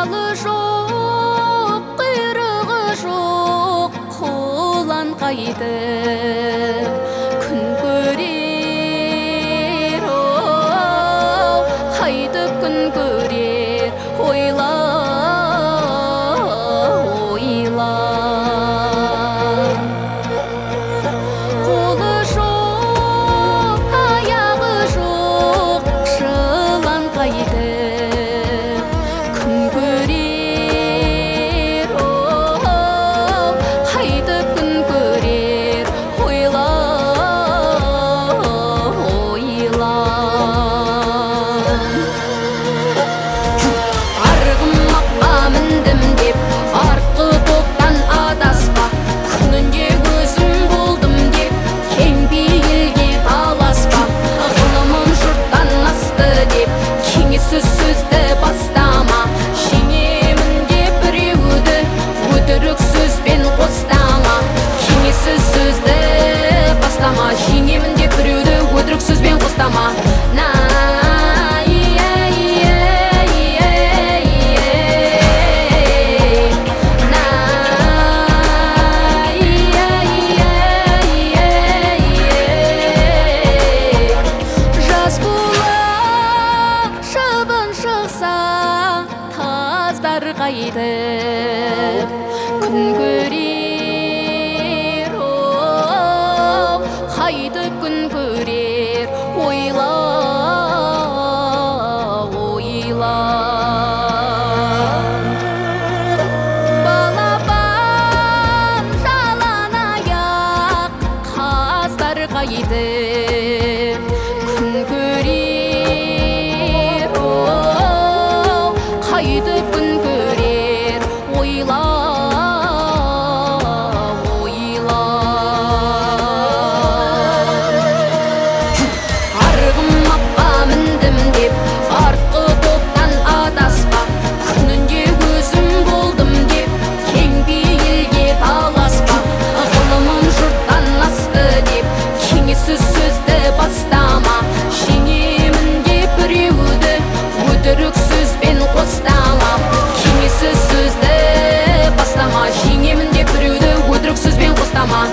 балы жоқ, құйрығы жоқ құлан қайтып күн көрер, қайтып күн көрер. Ойла, ойла. Қолы жоқ, аяғы жоқ жылан қайтып күн көрер, қайтып күн көрер. Ойла, ойла. Арғымаққа міндім деп артқы топтан адаспа, күнінде өзім болдым деп кең пейілге таласпа. Ғылымым жұрттан асты деп кеңессіз сөзді бастама, жеңемін деп біреуді өтірік сөзбен қостама. Кеңессіз сөзді бастама, жеңемін деп біреуді өтірік сөзбен қостама. Жаз болып шыбын шықса, таздар қайтып күн көрер, қайтып күн көрер. Ойла, ойла. Балапан жалаң аяқ қаздар қайтып күн көрер, қайтып күн көрер. Ойла, ойла. Арғымаққа міндім деп артқы топтан адаспа, күнінде өзім болдым деп кең пейілге таласпа. Ғылымым жұрттан асты деп кеңессіз сөзді бастама, жеңемін деп біреуді өтірік сөзбен қостама. Кеңессіз сөзді бастама, жеңемін деп біреуді өтірік сөзбен қостама.